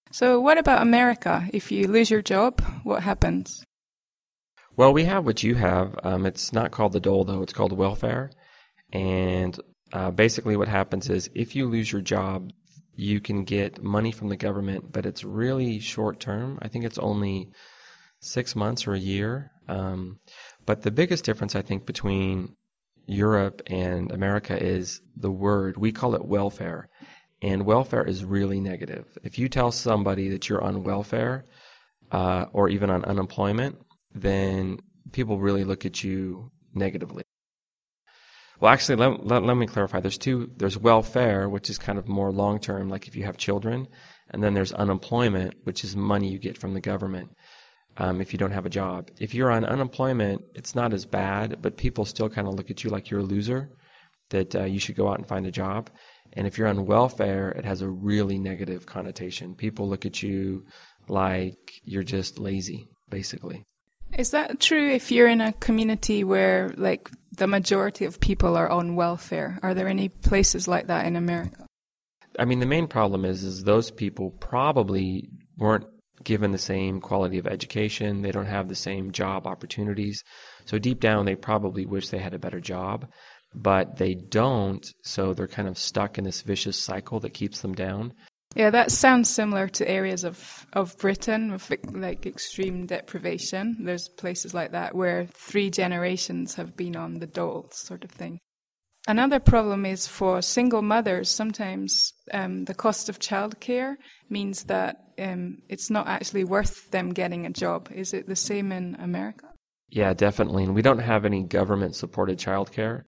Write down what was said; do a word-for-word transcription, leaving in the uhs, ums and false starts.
So what about America? If you lose your job, what happens? Well, we have what you have. Um, it's not called the dole, though. It's called welfare. And uh, basically what happens is if you lose your job, you can get money from the government, but it's really short term. I think it's only six months or a year. Um, but the biggest difference, I think, between Europe and America is the word. We call it welfare. And welfare is really negative. If you tell somebody that you're on welfare uh, or even on unemployment, then people really look at you negatively. Well, actually, let, let, let me clarify. There's two. There's welfare, which is kind of more long-term, like if you have children, and then there's unemployment, which is money you get from the government um, if you don't have a job. If you're on unemployment, it's not as bad, but people still kind of look at you like you're a loser, that uh, you should go out and find a job. And if you're on welfare, it has a really negative connotation. People look at you like you're just lazy, basically. Is that true if you're in a community where, like, the majority of people are on welfare? Are there any places like that in America? I mean, the main problem is, is those people probably weren't given the same quality of education. They don't have the same job opportunities. So deep down, they probably wish they had a better job, but they don't. So they're kind of stuck in this vicious cycle that keeps them down. Yeah, that sounds similar to areas of, of Britain with like extreme deprivation. There's places like that where three generations have been on the dole sort of thing. Another problem is for single mothers, sometimes um, the cost of childcare means that um, it's not actually worth them getting a job. Is it the same in America? Yeah, definitely. And we don't have any government-supported childcare.